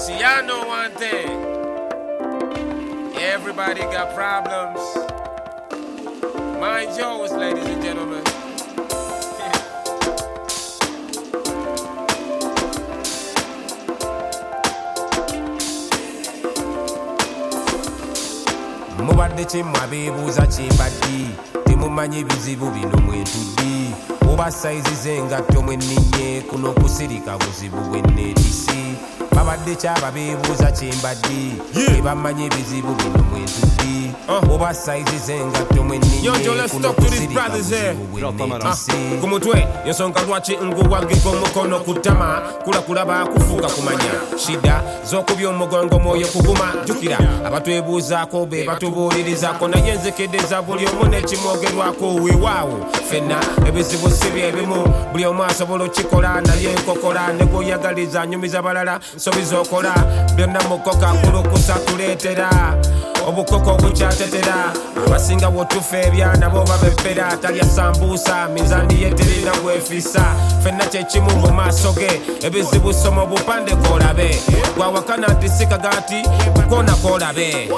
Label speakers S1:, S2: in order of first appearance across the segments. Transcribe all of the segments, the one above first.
S1: See, y'all know one thing. Everybody got problems. Mind yours, ladies and gentlemen.
S2: Mubadde kyemmwe beebuuza kyembaddi temumanyi bizibu bino mwentuddi oba sayizi z'engatto mwenninye kuno kusirika buzibu bwenneetisi babadde kyaba beebuuza kyembaddi tebamanyi bizibu bino mwentuddi oba sayizi z'engatto mwenninye kuno kusirika buzibu bwenneetisi
S1: ku mutwe ensonga lwaki nguwagika omukono ku ttama kulakulaba kufuuka kumanya shida z'okubya omugongo mwoyo kuguma jjukira abatwebuuzaako be batubuulirizaako naye nzikiddeza buli omu nekimwogerwako weewaawo fenna ebizibu si byebimu buli omu asobola okikola naye enkokola ne gwoyagaliza anyumiza balala nsobiza okola byonna mukoka kulukusa tuleetera obukoko obukyatetera abasinga wotufa ebyana bo babepera talya sambuusa mizaani ye terina gwefisa fenna kyekimu mu maaso ge ebizibu soma obupande koolabe gwawakana nti sikagati kona koolabe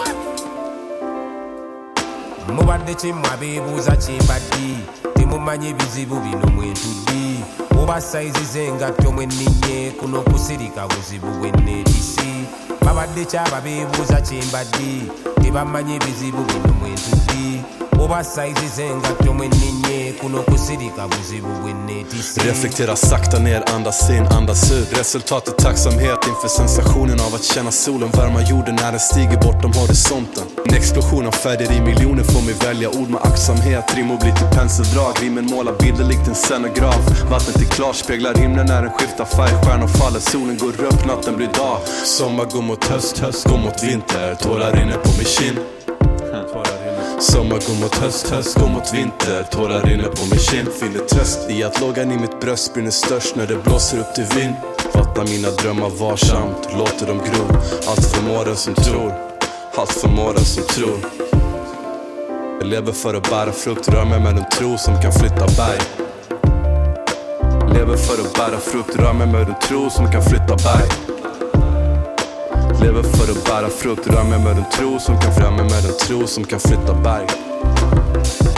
S2: mubadde kyemmwe abeebuuza kyembaddi temumanyi bizibu bino mwentuddi oba sayizi z'engatto mwenninye kuno kusirika buzibu bwenneetisi babadde kyaba beebuuza kyembaddi tebamanyi bizibu bino mwentuddi oba sayizi z'engatto mwenninye kuno kusirika buzibu bwenneetisi.
S3: Reflektera sakta ner, andas in, andas ut. Resultatet tacksamhet inför sensationen av att känna solen värma jorden när den stiger bortom horisonten. En explosion av färger i miljoner får mig välja ord med aktsamhet. Rim och blir till penseldrag, rimmen målar bilder likt en scenograf. Vattnet är klart, speglar himlen när den skiftar färg. Stjärnor faller, solen går upp, natten blir dag. Sommar går mot höst, höst går mot vinter. Tårar rinner på min kind. Sommar går mot höst, höst går mot vinter. Tårar rinner på min kind. Finner tröst i att lågan i mitt bröst brinner störst när det blåser upp till vind. Fattar mina drömmar varsamt, låter dem gro. Allt för måren som tror, allt för måren som tror. Jag lever för att bära frukt, rör mig med en tro som kan flytta berg. Lever för att bära frukt, rör mig med en tro som kan flytta berg. Lever för att bära frukt, rör mig med en tro som kan flytta berg.